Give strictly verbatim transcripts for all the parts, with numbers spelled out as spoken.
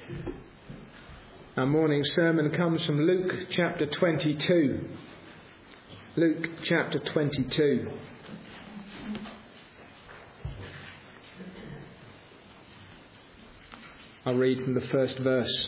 Our morning sermon comes from Luke chapter twenty-two. Luke chapter twenty-two. I'll read from the first verse.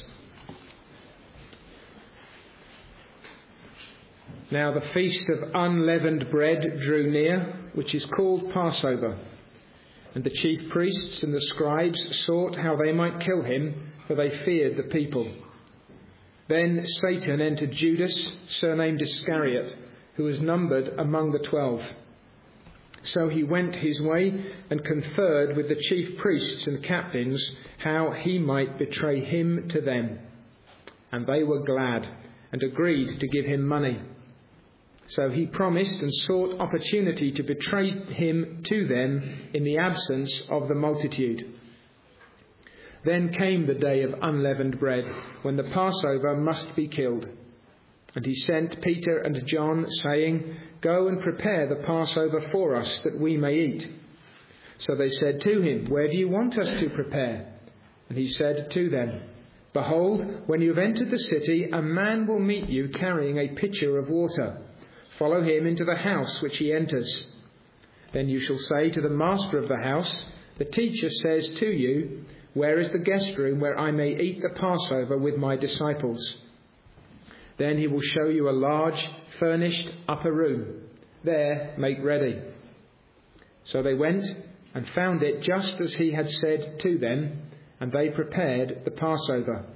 Now the feast of unleavened bread drew near, which is called Passover. And the chief priests and the scribes sought how they might kill him, for they feared the people. Then Satan entered Judas, surnamed Iscariot, who was numbered among the twelve. So he went his way and conferred with the chief priests and captains how he might betray him to them. And they were glad and agreed to give him money. So he promised and sought opportunity to betray him to them in the absence of the multitude. Then came the day of unleavened bread, when the Passover must be killed. And he sent Peter and John, saying, Go and prepare the Passover for us, that we may eat. So they said to him, Where do you want us to prepare? And he said to them, Behold, when you have entered the city, a man will meet you carrying a pitcher of water. Follow him into the house which he enters. Then you shall say to the master of the house, The teacher says to you, Where is the guest room where I may eat the Passover with my disciples? Then he will show you a large, furnished upper room. There make ready. So they went and found it just as he had said to them, and they prepared the Passover.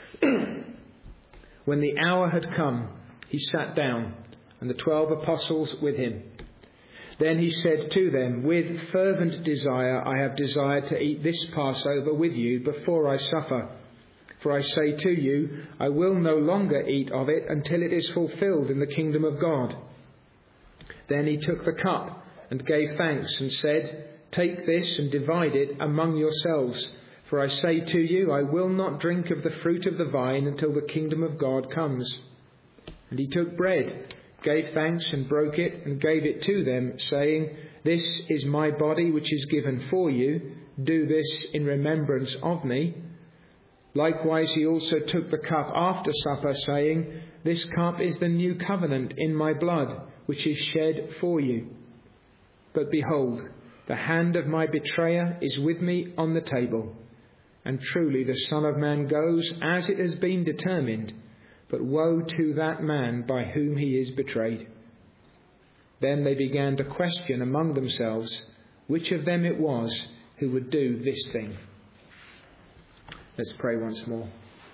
When the hour had come, he sat down, and the twelve apostles with him. Then he said to them, With fervent desire I have desired to eat this Passover with you before I suffer. For I say to you, I will no longer eat of it until it is fulfilled in the kingdom of God. Then he took the cup and gave thanks and said, Take this and divide it among yourselves. For I say to you, I will not drink of the fruit of the vine until the kingdom of God comes. And he took bread, gave thanks and broke it and gave it to them, saying, This is my body which is given for you. Do this in remembrance of me. Likewise he also took the cup after supper, saying, This cup is the new covenant in my blood, which is shed for you. But behold, the hand of my betrayer is with me on the table. And truly the Son of Man goes as it has been determined. But woe to that man by whom he is betrayed. Then they began to question among themselves which of them it was who would do this thing. Let's pray once more.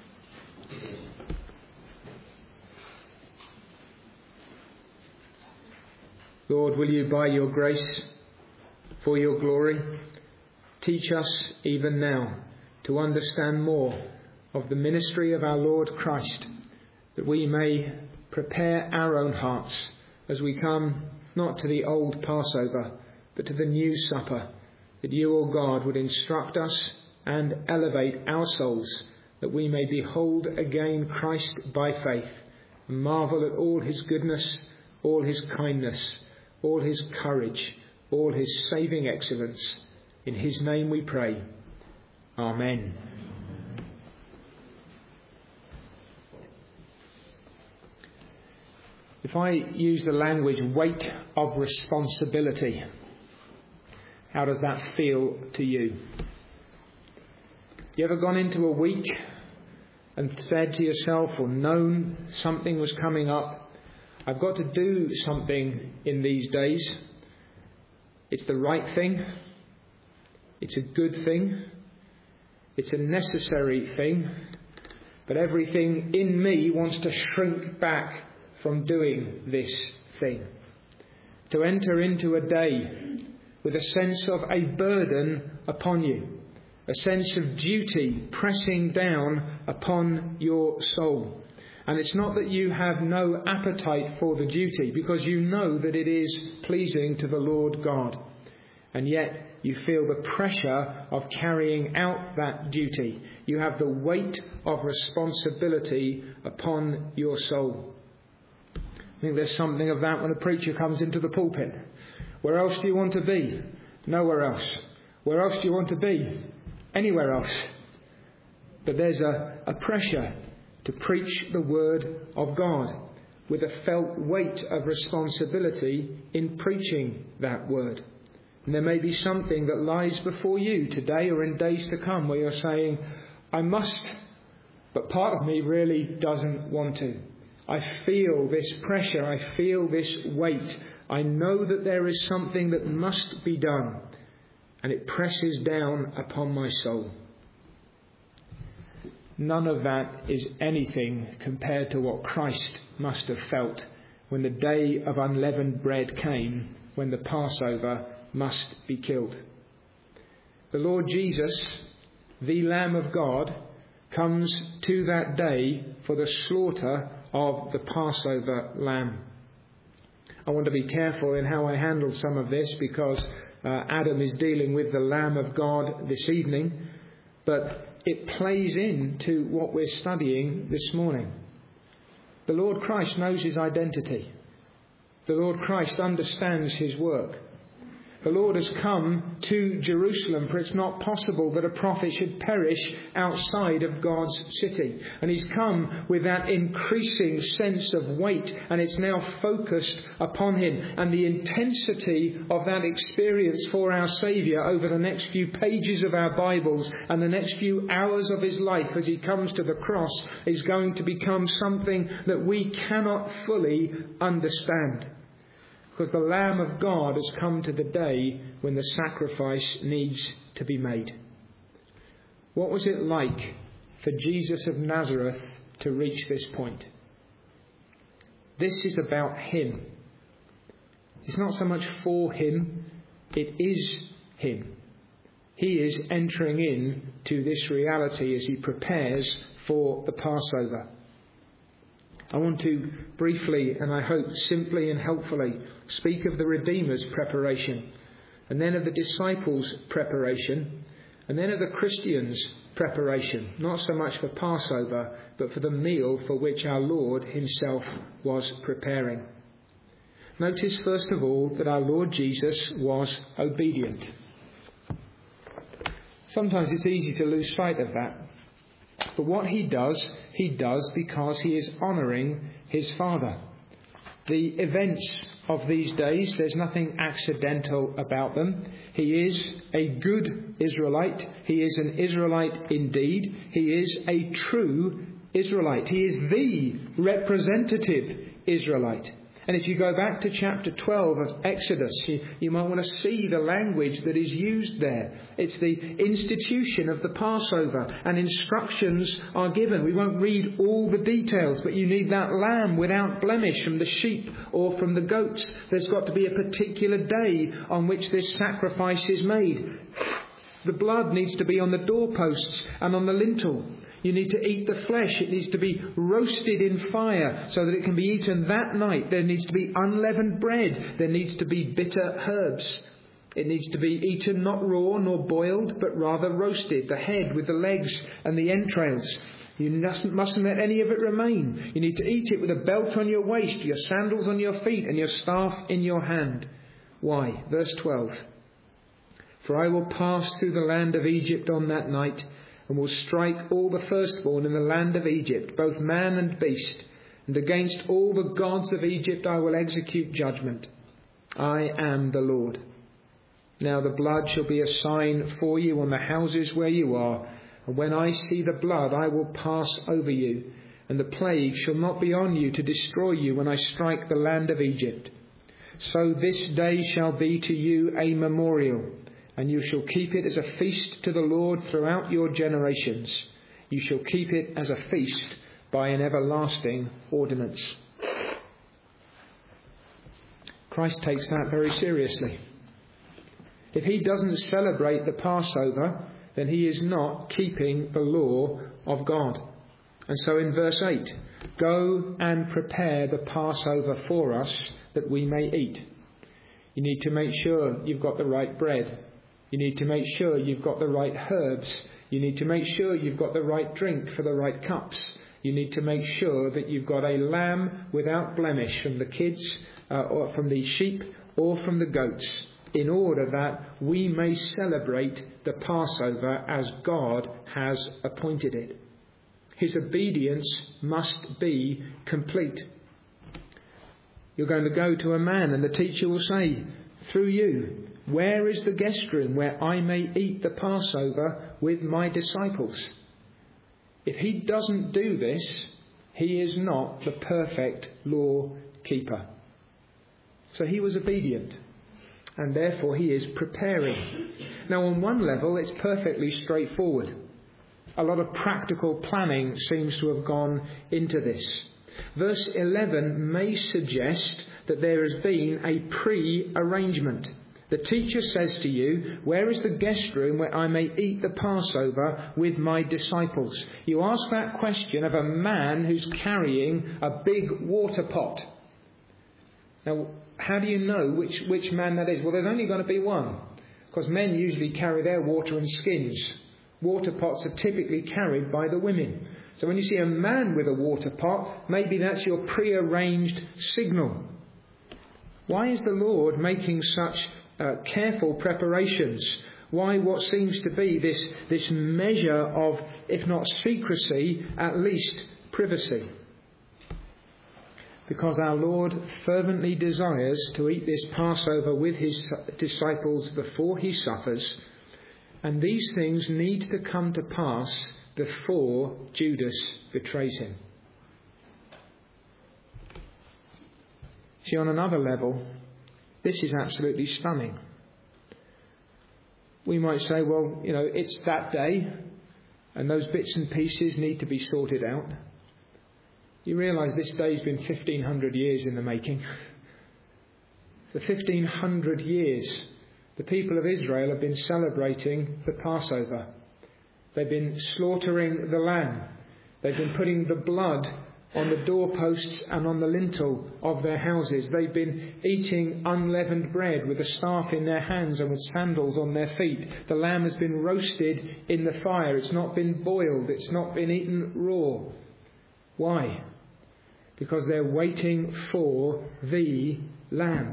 Lord, will you by your grace, for your glory, teach us even now to understand more of the ministry of our Lord Christ, that we may prepare our own hearts as we come not to the old Passover, but to the new supper, that you, O God, would instruct us and elevate our souls, that we may behold again Christ by faith, and marvel at all his goodness, all his kindness, all his courage, all his saving excellence. In his name we pray. Amen. If I use the language weight of responsibility, how does that feel to you? You ever gone into a week and said to yourself, or known something was coming up, I've got to do something in these days. It's the right thing. It's a good thing. It's a necessary thing. But everything in me wants to shrink back from doing this thing. To enter into a day with a sense of a burden upon you. A sense of duty pressing down upon your soul. And it's not that you have no appetite for the duty, because you know that it is pleasing to the Lord God. And yet you feel the pressure of carrying out that duty. You have the weight of responsibility upon your soul. I think there's something of that when a preacher comes into the pulpit. Where else do you want to be? Nowhere else. Where else do you want to be? Anywhere else. But there's a, a pressure to preach the word of God with a felt weight of responsibility in preaching that word. And there may be something that lies before you today or in days to come where you're saying, I must, but part of me really doesn't want to. I feel this pressure, I feel this weight. I know that there is something that must be done, and it presses down upon my soul. None of that is anything compared to what Christ must have felt when the day of unleavened bread came, when the Passover must be killed. The Lord Jesus, the Lamb of God, comes to that day for the slaughter of the Passover lamb. I want to be careful in how I handle some of this because uh, Adam is dealing with the Lamb of God this evening, but it plays into what we're studying this morning. The Lord Christ knows his identity. The Lord Christ understands his work. The Lord has come to Jerusalem, for it's not possible that a prophet should perish outside of God's city. And he's come with that increasing sense of weight, and it's now focused upon him. And the intensity of that experience for our Saviour over the next few pages of our Bibles and the next few hours of his life as he comes to the cross is going to become something that we cannot fully understand. Because the Lamb of God has come to the day when the sacrifice needs to be made. What was it like for Jesus of Nazareth to reach this point? This is about him. It's not so much for him, it is him. He is entering in to this reality as he prepares for the Passover. I want to briefly, and I hope simply and helpfully, speak of the Redeemer's preparation, and then of the disciples' preparation, and then of the Christians' preparation, not so much for Passover, but for the meal for which our Lord himself was preparing. Notice first of all that our Lord Jesus was obedient. Sometimes it's easy to lose sight of that. But what he does, he does because he is honouring his Father. The events of these days, there's nothing accidental about them. He is a good Israelite. He is an Israelite indeed. He is a true Israelite. He is the representative Israelite. And if you go back to chapter twelve of Exodus, you, you might want to see the language that is used there. It's the institution of the Passover, and instructions are given. We won't read all the details, but you need that lamb without blemish from the sheep or from the goats. There's got to be a particular day on which this sacrifice is made. The blood needs to be on the doorposts and on the lintel. You need to eat the flesh. It needs to be roasted in fire so that it can be eaten that night. There needs to be unleavened bread. There needs to be bitter herbs. It needs to be eaten not raw nor boiled, but rather roasted, the head with the legs and the entrails. You mustn't, mustn't let any of it remain. You need to eat it with a belt on your waist, your sandals on your feet, and your staff in your hand. Why? Verse twelve. For I will pass through the land of Egypt on that night, and will strike all the firstborn in the land of Egypt, both man and beast, and against all the gods of Egypt I will execute judgment. I am the Lord. Now the blood shall be a sign for you on the houses where you are, and when I see the blood I will pass over you, and the plague shall not be on you to destroy you when I strike the land of Egypt. So this day shall be to you a memorial, and you shall keep it as a feast to the Lord throughout your generations. You shall keep it as a feast by an everlasting ordinance. Christ takes that very seriously. If he doesn't celebrate the Passover, then he is not keeping the law of God. And so in verse eight, go and prepare the Passover for us that we may eat. You need to make sure you've got the right bread. You need to make sure you've got the right herbs. You need to make sure you've got the right drink for the right cups. You need to make sure that you've got a lamb without blemish from the kids uh, or from the sheep or from the goats. in order that we may celebrate the Passover as God has appointed it. His obedience must be complete. You're going to go to a man and the teacher will say, through you, where is the guest room where I may eat the Passover with my disciples? If he doesn't do this, he is not the perfect law keeper. So he was obedient, and therefore he is preparing. Now, on one level, it's perfectly straightforward. A lot of practical planning seems to have gone into this. Verse eleven may suggest that there has been a pre-arrangement. The teacher says to you, where is the guest room where I may eat the Passover with my disciples? You ask that question of a man who's carrying a big water pot. Now, how do you know which, which man that is? Well, there's only going to be one, because men usually carry their water in skins. Water pots are typically carried by the women. So when you see a man with a water pot, maybe that's your pre-arranged signal. Why is the Lord making such uh, careful preparations? Why what seems to be this, this measure of, if not secrecy, at least privacy? Because our Lord fervently desires to eat this Passover with his disciples before he suffers, and these things need to come to pass before Judas betrays him. See, on another level, this is absolutely stunning. We might say, well, you know, it's that day, and those bits and pieces need to be sorted out. You realise this day's been fifteen hundred years in the making. For fifteen hundred years, the people of Israel have been celebrating the Passover. They've been slaughtering the lamb. They've been putting the blood on the doorposts and on the lintel of their houses. They've been eating unleavened bread with a staff in their hands and with sandals on their feet. The lamb has been roasted in the fire. It's not been boiled. It's not been eaten raw. Why? Because they're waiting for the lamb.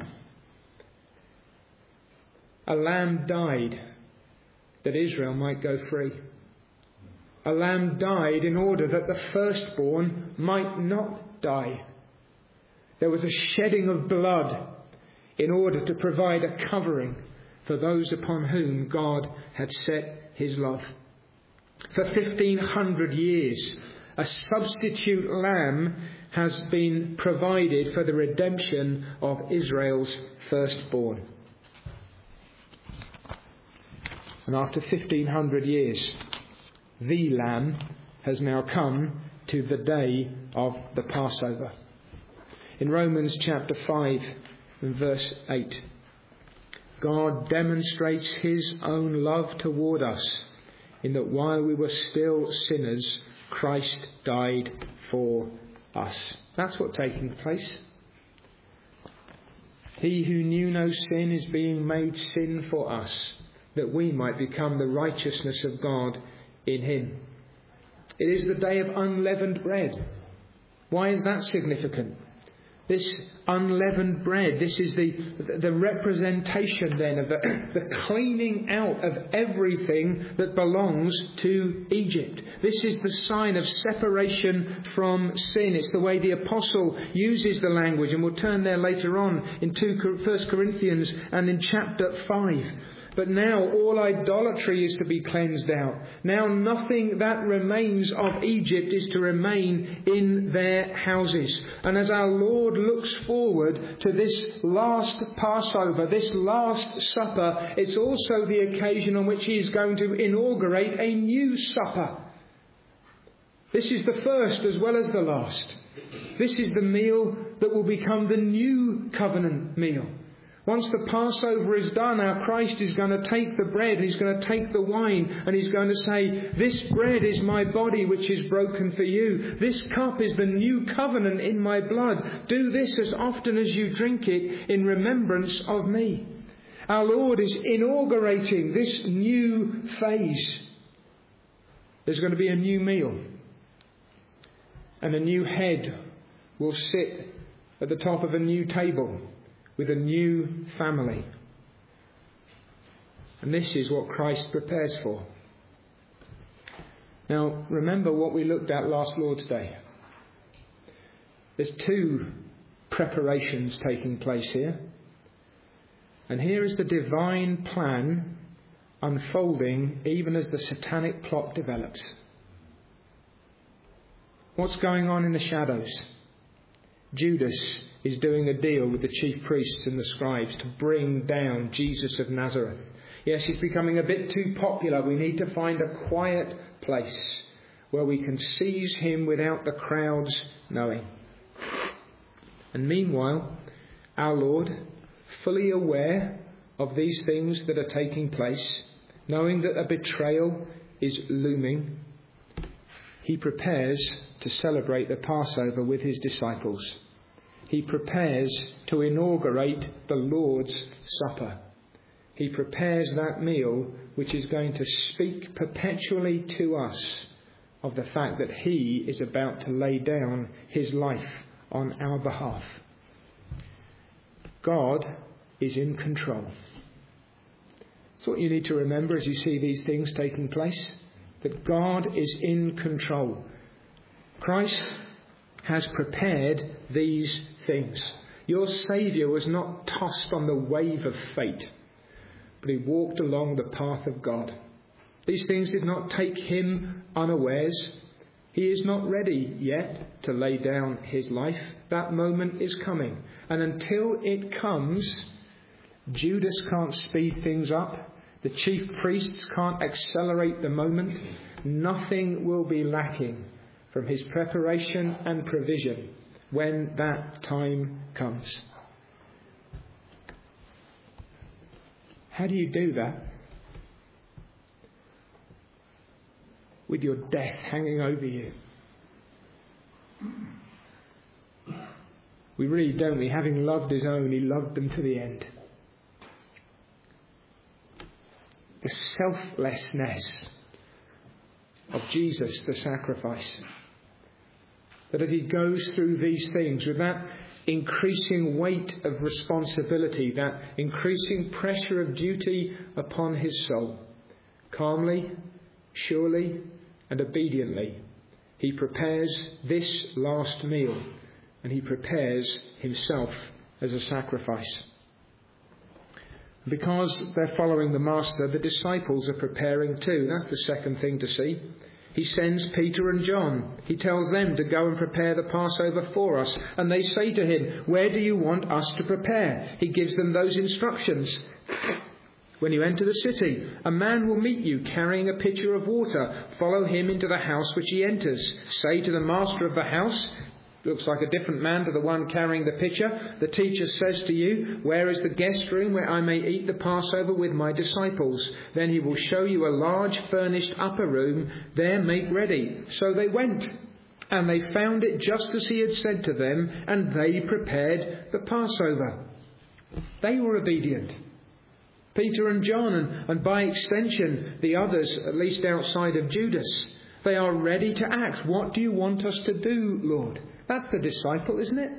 A lamb died that Israel might go free. A lamb died in order that the firstborn might not die. There was a shedding of blood in order to provide a covering for those upon whom God had set his love. For fifteen hundred years, a substitute lamb has been provided for the redemption of Israel's firstborn. And after fifteen hundred years, the Lamb has now come to the day of the Passover. In Romans chapter five and verse eight, God demonstrates his own love toward us in that while we were still sinners, Christ died for us. That's what's taking place. He who knew no sin is being made sin for us, that we might become the righteousness of God in him. It is the day of unleavened bread. Why is that significant? This unleavened bread, this is the, the representation then of the, the cleaning out of everything that belongs to Egypt. This is the sign of separation from sin. It's the way the apostle uses the language, and we'll turn there later on in First Corinthians and in chapter five. But now all idolatry is to be cleansed out. Now nothing that remains of Egypt is to remain in their houses. And as our Lord looks forward to this last Passover, this last supper, it's also the occasion on which he is going to inaugurate a new supper. This is the first as well as the last. This is the meal that will become the new covenant meal. Once the Passover is done, our Christ is going to take the bread, and he's going to take the wine, and he's going to say, this bread is my body which is broken for you. This cup is the new covenant in my blood. Do this as often as you drink it in remembrance of me. Our Lord is inaugurating this new phase. There's going to be a new meal, and a new head will sit at the top of a new table with a new family. And this is what Christ prepares for. Now, remember what we looked at last Lord's Day. There's two preparations taking place here. And here is the divine plan unfolding even as the satanic plot develops. What's going on in the shadows? Judas is doing a deal with the chief priests and the scribes to bring down Jesus of Nazareth. Yes, he's becoming a bit too popular. We need to find a quiet place where we can seize him without the crowds knowing. And meanwhile, our Lord, fully aware of these things that are taking place, knowing that a betrayal is looming, he prepares to celebrate the Passover with his disciples. He prepares to inaugurate the Lord's Supper. He prepares that meal which is going to speak perpetually to us of the fact that he is about to lay down his life on our behalf. God is in control. That's what you need to remember as you see these things taking place. That God is in control. Christ has prepared these things. Your Saviour was not tossed on the wave of fate, but he walked along the path of God. These things did not take him unawares. He is not ready yet to lay down his life. That moment is coming. And until it comes, Judas can't speed things up. The chief priests can't accelerate the moment. Nothing will be lacking from his preparation and provision when that time comes. How do you do that? With your death hanging over you. We really don't we? Having loved his own, he loved them to the end. The selflessness of Jesus, the sacrifice. That as he goes through these things with that increasing weight of responsibility, that increasing pressure of duty upon his soul, calmly, surely and obediently, he prepares this last meal, and he prepares himself as a sacrifice. Because they're following the Master, the disciples are preparing too. That's the second thing to see. He sends Peter and John. He tells them to go and prepare the Passover for us. And they say to him, "Where do you want us to prepare?" He gives them those instructions. When you enter the city, a man will meet you carrying a pitcher of water. Follow him into the house which he enters. Say to the master of the house, looks like a different man to the one carrying the pitcher, "The teacher says to you, where is the guest room where I may eat the Passover with my disciples? Then he will show you a large furnished upper room. There make ready." So they went, and they found it just as he had said to them, and they prepared the Passover. They were obedient. Peter and John, and, and by extension the others, at least outside of Judas. They are ready to act. What do you want us to do, Lord? That's the disciple, isn't it?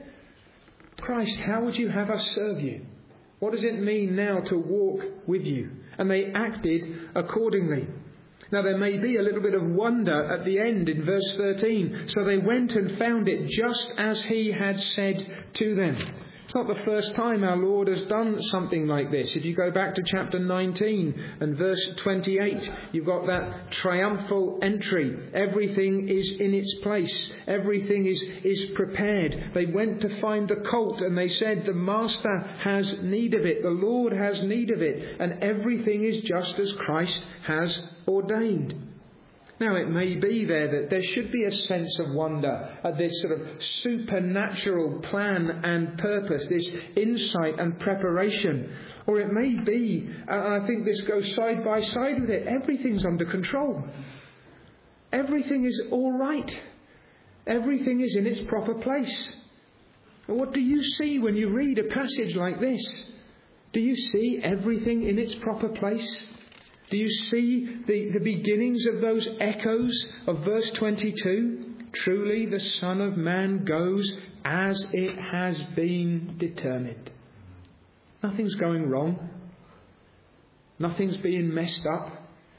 Christ, how would you have us serve you? What does it mean now to walk with you? And they acted accordingly. Now there may be a little bit of wonder at the end in verse thirteen. So they went and found it just as he had said to them. It's not the first time our Lord has done something like this. If you go back to chapter nineteen and verse twenty-eight, you've got that triumphal entry. Everything is in its place. Everything is, is prepared. They went to find the colt and they said, "The Master has need of it. The Lord has need of it." And everything is just as Christ has ordained. Now it may be there that there should be a sense of wonder at this sort of supernatural plan and purpose, this insight and preparation. Or it may be, and I think this goes side by side with it, everything's under control. Everything is all right. Everything is in its proper place. And what do you see when you read a passage like this? Do you see everything in its proper place? Do you see the, the beginnings of those echoes of verse twenty-two? Truly the Son of Man goes as it has been determined. Nothing's going wrong. Nothing's being messed up.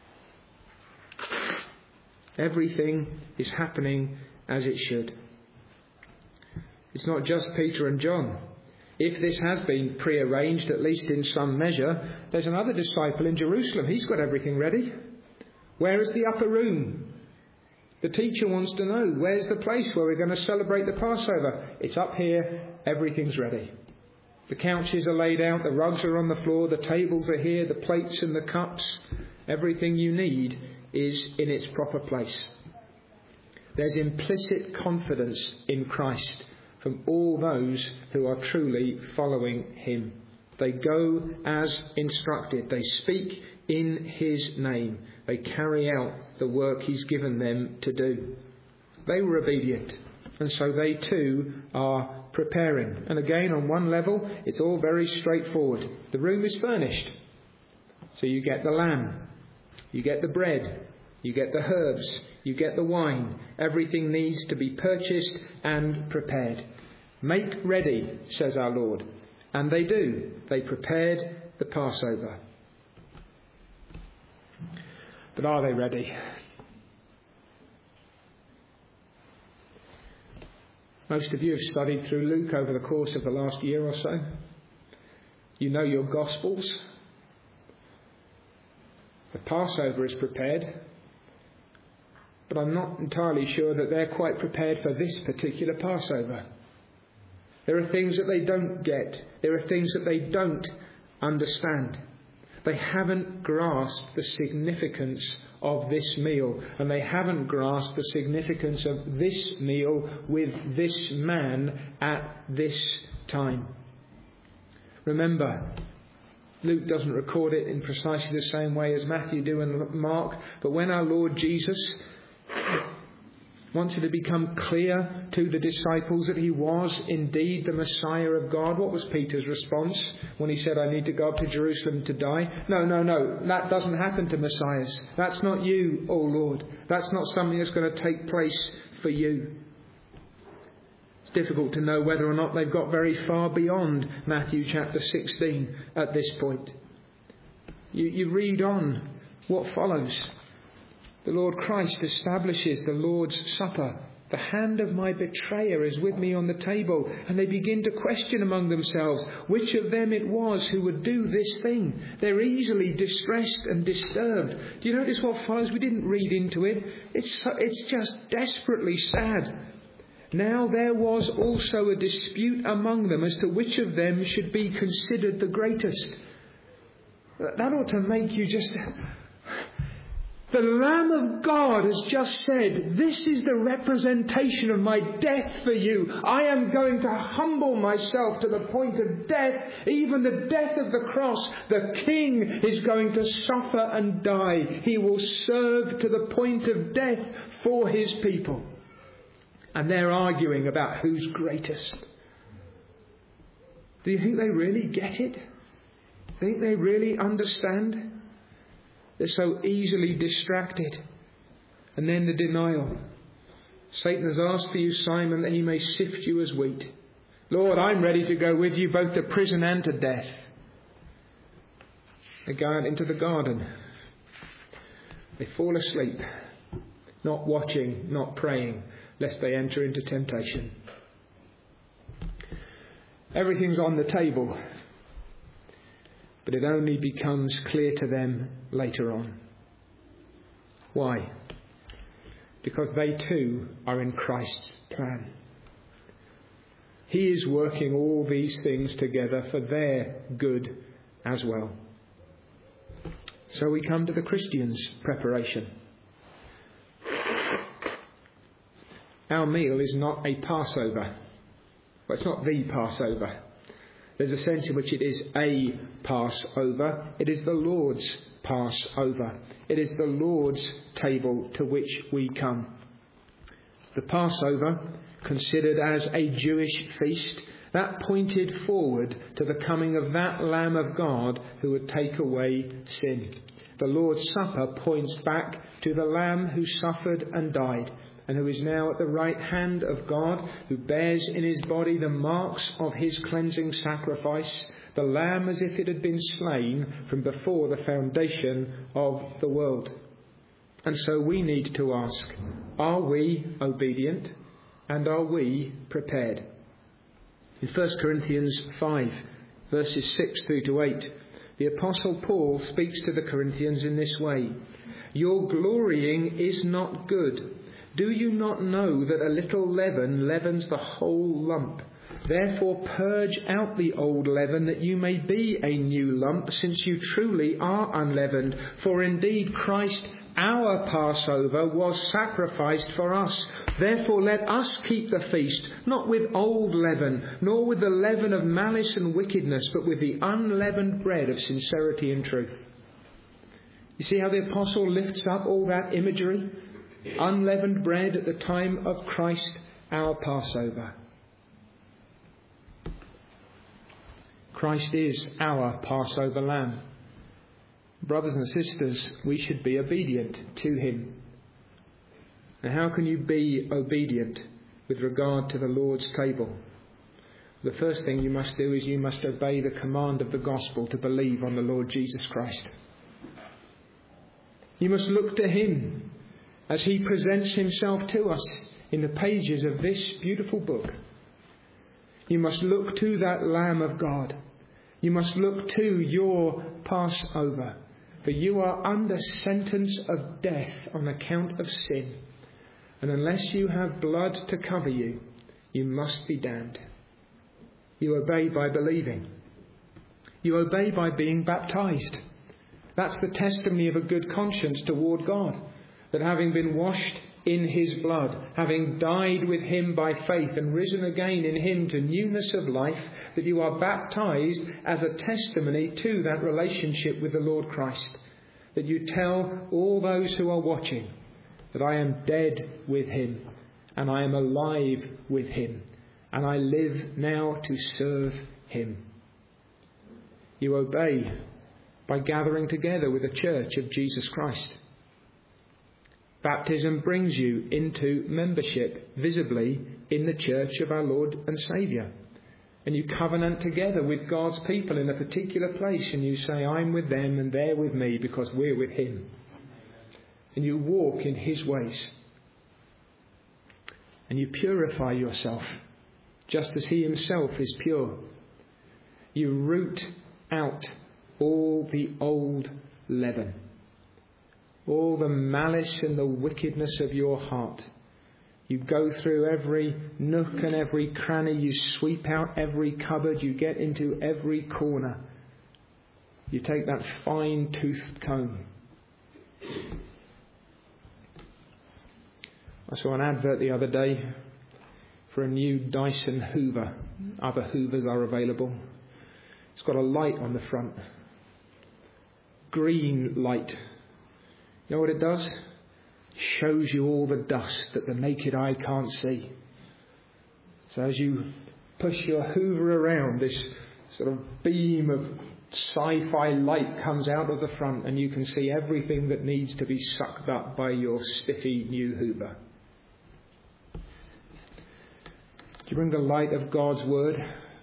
Everything is happening as it should. It's not just Peter and John. If this has been prearranged, at least in some measure, there's another disciple in Jerusalem. He's got everything ready. Where is the upper room? The teacher wants to know, where's the place where we're going to celebrate the Passover? It's up here. Everything's ready. The couches are laid out. The rugs are on the floor. The tables are here. The plates and the cups. Everything you need is in its proper place. There's implicit confidence in Christ from all those who are truly following him. They go as instructed. They speak in his name. They carry out the work he's given them to do. They were obedient, and so they too are preparing. And again, on one level, it's all very straightforward. The room is furnished. So you get the lamb, you get the bread, you get the herbs, you get the wine. Everything needs to be purchased and prepared. Make ready, says our Lord. And they do. They prepared the Passover. But are they ready? Most of you have studied through Luke over the course of the last year or so. You know your Gospels. The Passover is prepared. But I'm not entirely sure that they're quite prepared for this particular Passover. There are things that they don't get. There are things that they don't understand. They haven't grasped the significance of this meal. And they haven't grasped the significance of this meal with this man at this time. Remember, Luke doesn't record it in precisely the same way as Matthew do and Mark. But when our Lord Jesus wanted to become clear to the disciples that he was indeed the Messiah of God, what was Peter's response when he said, I need to go up to Jerusalem to die? No, no, no, that doesn't happen to Messiahs. That's not you, O Lord. That's not something that's going to take place for you. It's difficult to know whether or not they've got very far beyond Matthew chapter sixteen at this point. You, you read on what follows. The Lord Christ establishes the Lord's Supper. The hand of my betrayer is with me on the table. And they begin to question among themselves which of them it was who would do this thing. They're easily distressed and disturbed. Do you notice what follows? We didn't read into it. It's, it's just desperately sad. Now there was also a dispute among them as to which of them should be considered the greatest. That ought to make you just... The Lamb of God has just said, this is the representation of my death for you. I am going to humble myself to the point of death, even the death of the cross. The King is going to suffer and die. He will serve to the point of death for his people. And they're arguing about who's greatest. Do you think they really get it? Think they really understand? They're so easily distracted. And then the denial. Satan has asked for you, Simon, that he may sift you as wheat. Lord, I'm ready to go with you both to prison and to death. They go out into the garden. They fall asleep, not watching, not praying, lest they enter into temptation. Everything's on the table. But it only becomes clear to them later on. Why? Because they too are in Christ's plan. He is working all these things together for their good as well. So we come to the Christian's preparation. Our meal is not a Passover. Well, it's not the Passover. There's a sense in which it is a Passover. It is the Lord's Passover. It is the Lord's table to which we come. The Passover, considered as a Jewish feast, that pointed forward to the coming of that Lamb of God who would take away sin. The Lord's Supper points back to the Lamb who suffered and died, and who is now at the right hand of God, who bears in his body the marks of his cleansing sacrifice, the Lamb as if it had been slain from before the foundation of the world. And so we need to ask, are we obedient and are we prepared? In First Corinthians five, verses six through to eight, the Apostle Paul speaks to the Corinthians in this way. Your glorying is not good. Do you not know that a little leaven leavens the whole lump? Therefore purge out the old leaven, that you may be a new lump, since you truly are unleavened. For indeed Christ, our Passover, was sacrificed for us. Therefore let us keep the feast, not with old leaven, nor with the leaven of malice and wickedness, but with the unleavened bread of sincerity and truth. You see how the apostle lifts up all that imagery? Unleavened bread at the time of Christ, our Passover. Christ is our Passover lamb. Brothers and sisters, we should be obedient to him. And how can you be obedient with regard to the Lord's table? The first thing you must do is you must obey the command of the gospel to believe on the Lord Jesus Christ. You must look to him as he presents himself to us in the pages of this beautiful book. You must look to that Lamb of God. You must look to your Passover, for you are under sentence of death on account of sin. And unless you have blood to cover you, you must be damned. You obey by believing. You obey by being baptized. That's the testimony of a good conscience toward God, that having been washed in his blood, having died with him by faith and risen again in him to newness of life, that you are baptized as a testimony to that relationship with the Lord Christ. That you tell all those who are watching that I am dead with him and I am alive with him and I live now to serve him. You obey by gathering together with the church of Jesus Christ. Baptism brings you into membership visibly in the church of our Lord and Saviour. And you covenant together with God's people in a particular place, and you say, I'm with them and they're with me because we're with him. And you walk in his ways. And you purify yourself just as he himself is pure. You root out all the old leaven, all the malice and the wickedness of your heart. You go through every nook and every cranny. You sweep out every cupboard. You get into every corner. You take that fine-toothed comb. I saw an advert the other day for a new Dyson Hoover. Other Hoovers are available. It's got a light on the front. Green light. You know what it does? Shows you all the dust that the naked eye can't see. So as you push your Hoover around, this sort of beam of sci-fi light comes out of the front, and you can see everything that needs to be sucked up by your spiffy new Hoover. Do you bring the light of God's Word?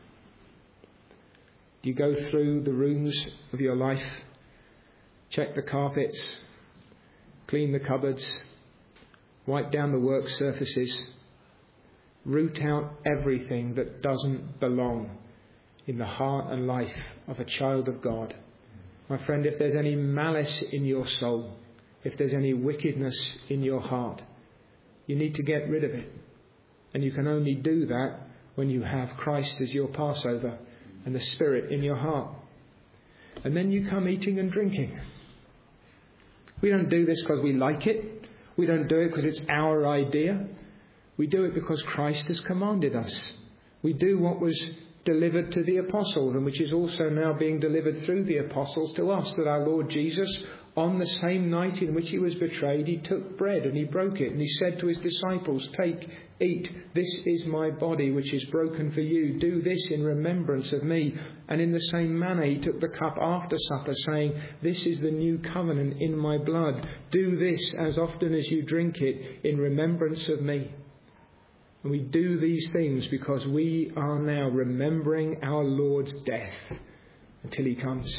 Do you go through the rooms of your life, check the carpets, clean the cupboards, wipe down the work surfaces, root out everything that doesn't belong in the heart and life of a child of God? My friend, if there's any malice in your soul, if there's any wickedness in your heart, you need to get rid of it. And you can only do that when you have Christ as your Passover and the Spirit in your heart. And then you come eating and drinking. We don't do this because we like it. We don't do it because it's our idea. We do it because Christ has commanded us. We do what was delivered to the apostles, and which is also now being delivered through the apostles to us, that our Lord Jesus, on the same night in which he was betrayed, he took bread and he broke it, and he said to his disciples, take, eat, this is my body which is broken for you. Do this in remembrance of me. And in the same manner he took the cup after supper, saying, this is the new covenant in my blood. Do this as often as you drink it in remembrance of me. And we do these things because we are now remembering our Lord's death until he comes.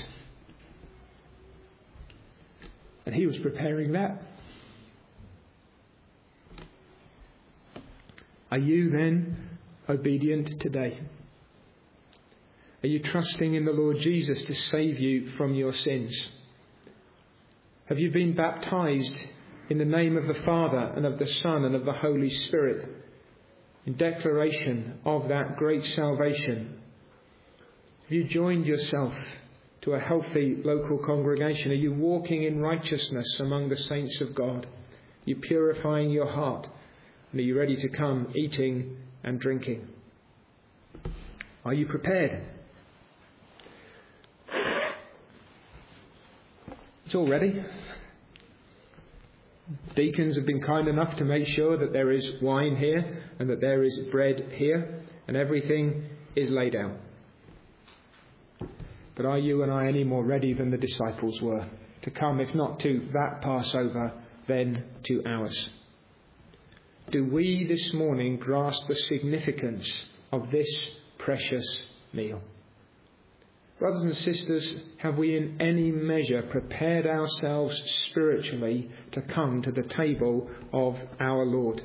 And he was preparing that. Are you then obedient today? Are you trusting in the Lord Jesus to save you from your sins? Have you been baptized in the name of the Father and of the Son and of the Holy Spirit in declaration of that great salvation? Have you joined yourself to a healthy local congregation? Are you walking in righteousness among the saints of God? Are you purifying your heart? And are you ready to come eating and drinking? Are you prepared? It's all ready. Deacons have been kind enough to make sure that there is wine here and that there is bread here and everything is laid out. But are you and I any more ready than the disciples were to come, if not to that Passover, then to ours? Do we this morning grasp the significance of this precious meal? Brothers and sisters, have we in any measure prepared ourselves spiritually to come to the table of our Lord?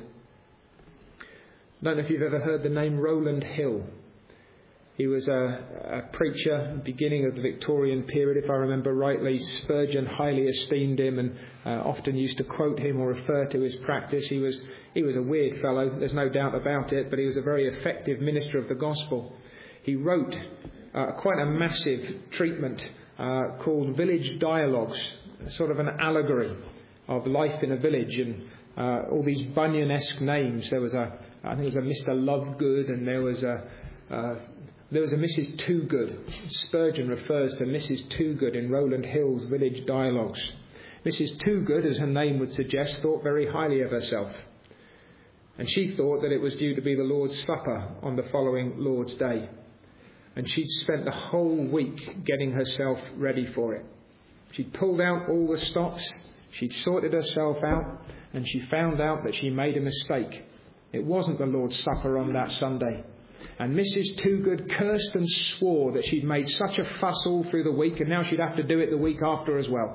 I don't know if you've ever heard the name Rowland Hill. He was a, a preacher at the beginning of the Victorian period, if I remember rightly. Spurgeon highly esteemed him and uh, often used to quote him or refer to his practice. He was he was a weird fellow, there's no doubt about it, but he was a very effective minister of the gospel. He wrote uh, quite a massive treatment uh, called Village Dialogues, sort of an allegory of life in a village, and uh, all these Bunyan-esque names. There was a, I think it was a Mister Lovegood, and there was a uh, There was a Missus Toogood. Spurgeon refers to Missus Toogood in Rowland Hill's Village Dialogues. Missus Toogood, as her name would suggest, thought very highly of herself. And she thought that it was due to be the Lord's Supper on the following Lord's Day. And she'd spent the whole week getting herself ready for it. She'd pulled out all the stops, she'd sorted herself out, and she found out that she made a mistake. It wasn't the Lord's Supper on that Sunday. And Missus Toogood cursed and swore that she'd made such a fuss all through the week, and now she'd have to do it the week after as well.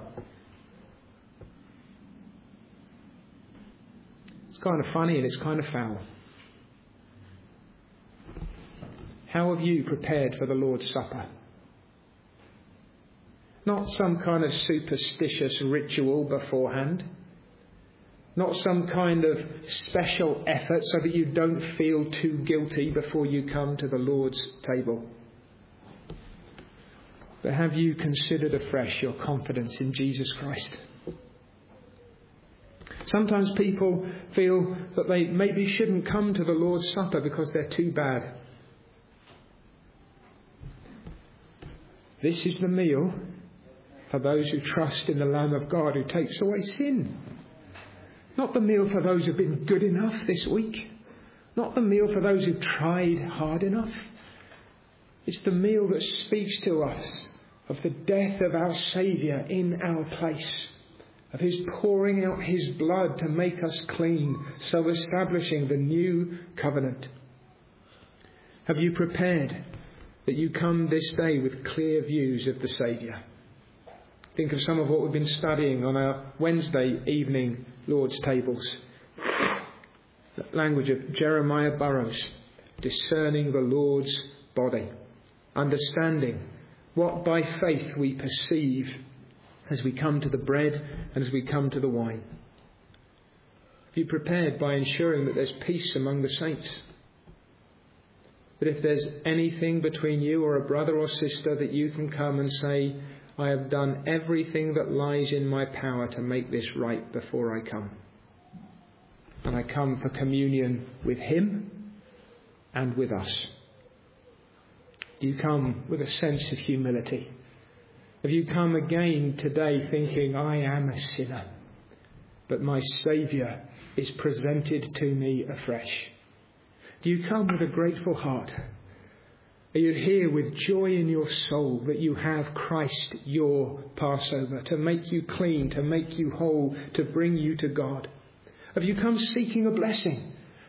It's kind of funny and it's kind of foul. How have you prepared for the Lord's Supper? Not some kind of superstitious ritual beforehand. Not some kind of special effort so that you don't feel too guilty before you come to the Lord's table. But have you considered afresh your confidence in Jesus Christ? Sometimes people feel that they maybe shouldn't come to the Lord's Supper because they're too bad. This is the meal for those who trust in the Lamb of God who takes away sin. Not the meal for those who've been good enough this week. Not the meal for those who've tried hard enough. It's the meal that speaks to us of the death of our Saviour in our place, of his pouring out his blood to make us clean, so establishing the new covenant. Have you prepared that you come this day with clear views of the Saviour? Think of some of what we've been studying on our Wednesday evening Lord's tables. The language of Jeremiah Burroughs, discerning the Lord's body, understanding what by faith we perceive as we come to the bread and as we come to the wine. Be prepared by ensuring that there's peace among the saints. That if there's anything between you or a brother or sister, that you can come and say, I have done everything that lies in my power to make this right before I come. And I come for communion with him and with us. Do you come with a sense of humility? Have you come again today thinking, I am a sinner, but my Saviour is presented to me afresh? Do you come with a grateful heart? Are you here with joy in your soul that you have Christ your Passover to make you clean, to make you whole, to bring you to God? Have you come seeking a blessing?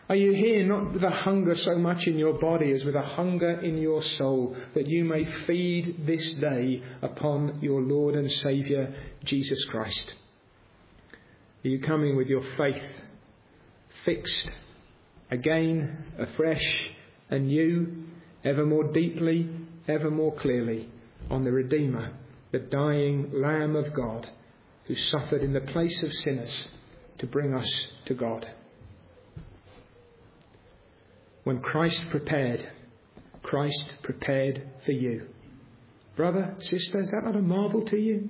Are you here not with a hunger so much in your body as with a hunger in your soul, that you may feed this day upon your Lord and Saviour, Jesus Christ? Are you coming with your faith fixed again, afresh, anew, ever more deeply, ever more clearly on the Redeemer, the dying Lamb of God, who suffered in the place of sinners to bring us to God? When Christ prepared, Christ prepared for you. Brother, sister, is that not a marvel to you?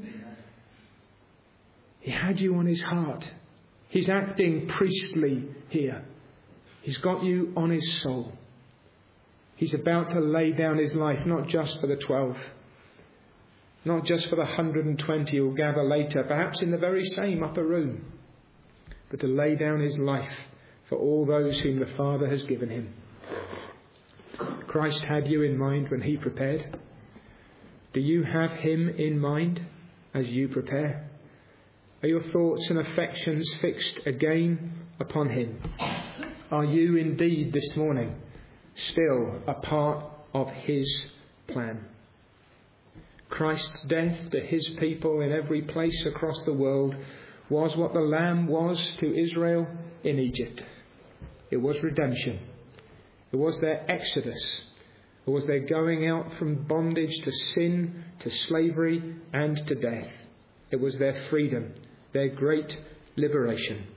He had you on his heart. He's acting priestly here. He's got you on his soul. He's about to lay down his life, not just for the twelve, not just for the one hundred twenty who will gather later, perhaps in the very same upper room, but to lay down his life for all those whom the Father has given him. Christ had you in mind when he prepared. Do you have him in mind as you prepare? Are your thoughts and affections fixed again upon him? Are you indeed this morning still a part of his plan? Christ's death to his people in every place across the world was what the Lamb was to Israel in Egypt. It was redemption. It was their exodus. It was their going out from bondage to sin, to slavery, and to death. It was their freedom, their great liberation.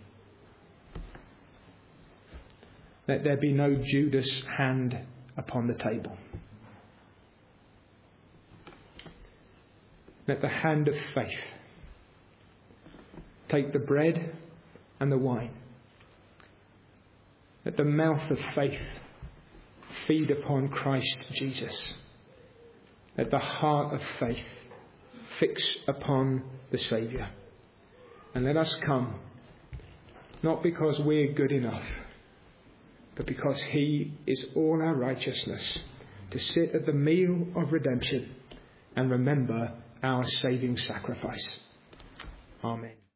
Let there be no Judas hand upon the table. Let the hand of faith take the bread and the wine. Let the mouth of faith feed upon Christ Jesus. Let the heart of faith fix upon the Saviour. And let us come, not because we're good enough, but because he is all our righteousness, to sit at the meal of redemption and remember our saving sacrifice. Amen.